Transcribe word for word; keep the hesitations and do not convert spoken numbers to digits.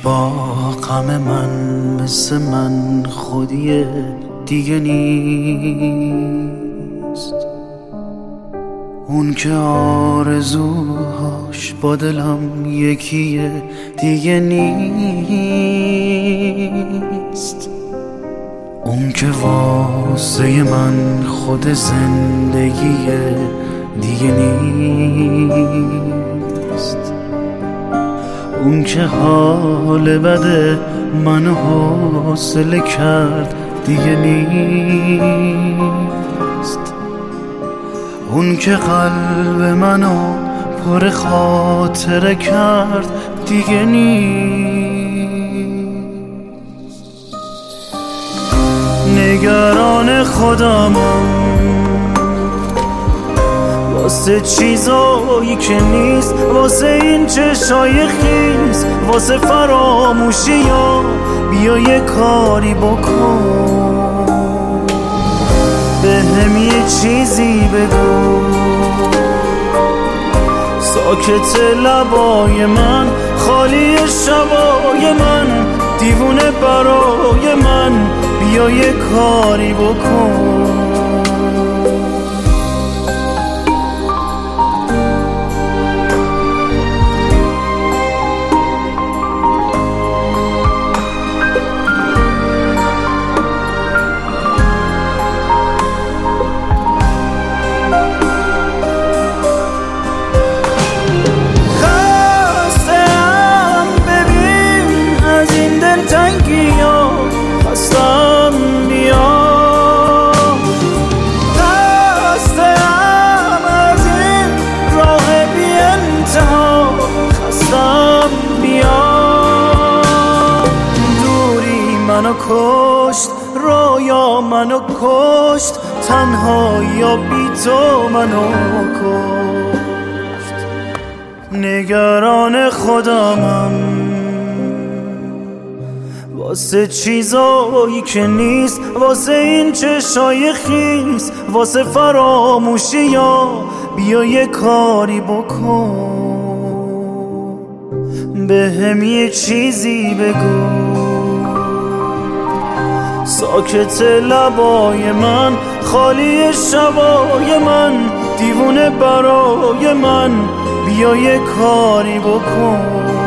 با غم من مثل من خودی دیگه نیست. اون که آرزوهاش با دلم یکیه دیگه نیست. اون که واسه من خود زندگیه دیگه نیست. اون که حال بده منو حوصله کرد دیگه نیست. اون که قلب منو پر خاطره کرد دیگه نیست. نگران خودمم واسه چیزایی که نیست، واسه این چشای خیس، واسه فراموشی ها. بیا یه کاری بکن، بهم یه چیزی بگو. ساکت لبای من، خالی شبای من، دیوونه برای من. بیا یه کاری بکن. منو کشت، رویا منو کشت، تنهایی یا بی تو منو کشت. نگران خودمم واسه چیزایی که نیست، واسه این چشای خیس، واسه فراموشی ها. بیا یه کاری بکن، بهم یه چیزی بگو. ساکت لبای من، خالی شبای من، دیوونه برای من. بیا یه کاری بکن.